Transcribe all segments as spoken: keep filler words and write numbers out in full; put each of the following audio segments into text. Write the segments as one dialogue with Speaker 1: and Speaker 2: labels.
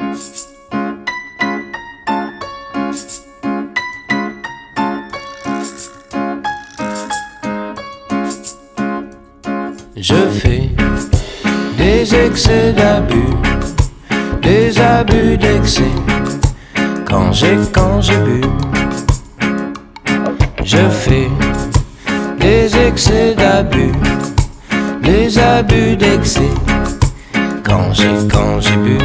Speaker 1: Je fais des excès d'abus, des abus d'excès, quand j'ai, quand j'ai bu. Je fais des excès d'abus, des abus d'excès, quand j'ai, quand j'ai bu.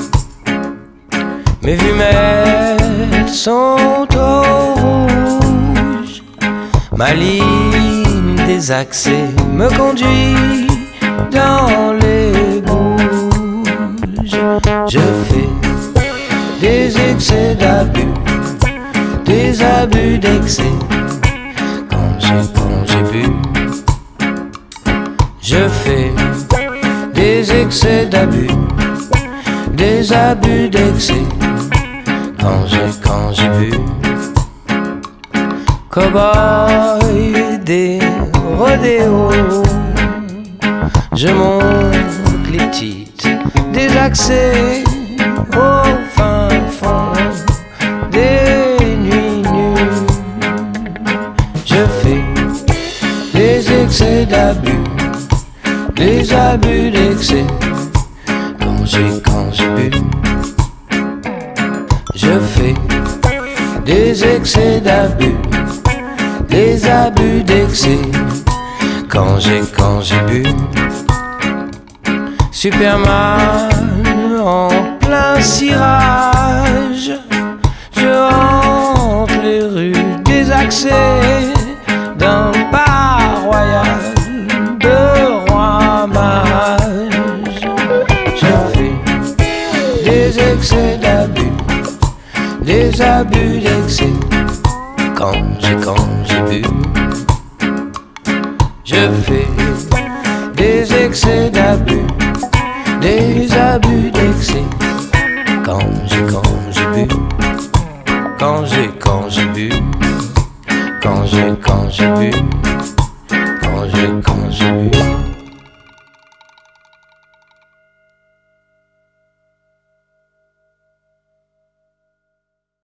Speaker 1: Mes fumettes sont au rouge, ma ligne des accès me conduit dans les bouges. Je fais des excès d'abus, des abus d'excès, quand j'ai, quand j'ai bu. Je fais des excès d'abus, des abus d'excès, quand j'ai, quand j'ai bu. Cowboy des rodéos, je monte les titres des accès au fin fond des nuits nues. Je fais des excès d'abus, des abus d'excès, quand j'ai, quand j'ai bu. Je fais des excès d'abus, des abus d'excès, quand j'ai, quand j'ai bu. Superman en plein cirage, je hante les rues des accès d'un bar royal de roi mage. Je fais des excès d'abus, des abus d'excès, quand j'ai, quand j'ai bu. Je